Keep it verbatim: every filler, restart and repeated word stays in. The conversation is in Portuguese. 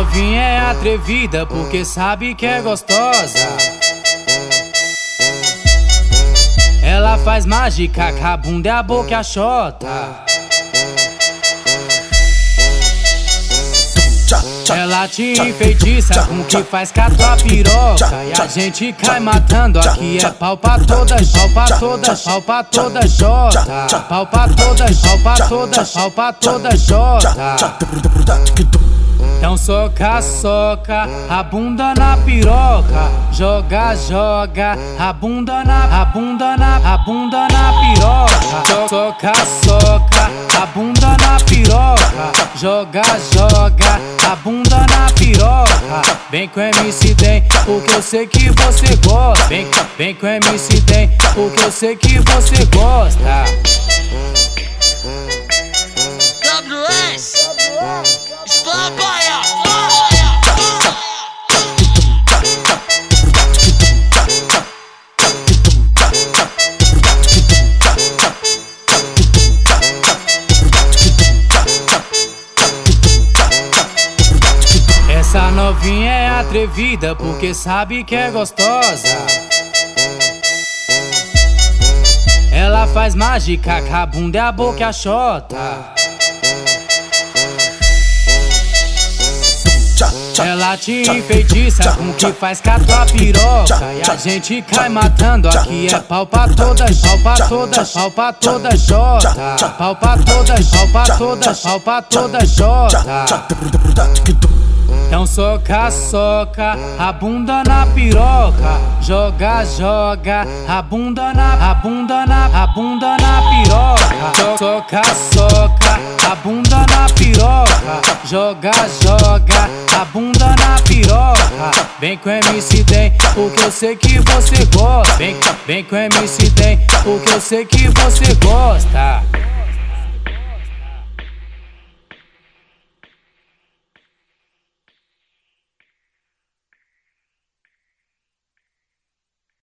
novinha é atrevida porque sabe que é gostosa. Ela faz mágica com a bunda e a boca e a chota. Ela te enfeitiça com o que faz com a tua piroca. E a gente cai matando, aqui é pau pra todas, pau pra todas, pau pra todas, jota. Pau pra todas, pau pra todas, pau pra todas, jota. Então soca, soca, a bunda na piroca. Joga, joga, a bunda na, a bunda na, a bunda na piroca. Soca, soca, a bunda na piroca. Joga, joga, a bunda na piroca. Vem com M C Den, porque eu sei que você gosta. Vem, vem com M C Den, porque eu sei que você gosta. W S Explabaia. Essa novinha é atrevida porque sabe que é gostosa. Ela faz mágica com a bunda e a boca e a chota. Ela te enfeitiça com o que faz com a tua piroca. E a gente cai matando, aqui é pau pra todas, pau pra todas, pau pra todas, jota. Pau pra todas, pau pra todas, pau pra todas, jota. Então soca, soca, a bunda na piroca. Joga, joga, a bunda na, a bunda na, a bunda na piroca. Soca, soca, a bunda na piroca. Joga, joga, a bunda na piroca. Vem com M C Den, porque eu sei que você gosta. Vem, vem com M C Den, porque eu sei que você gosta.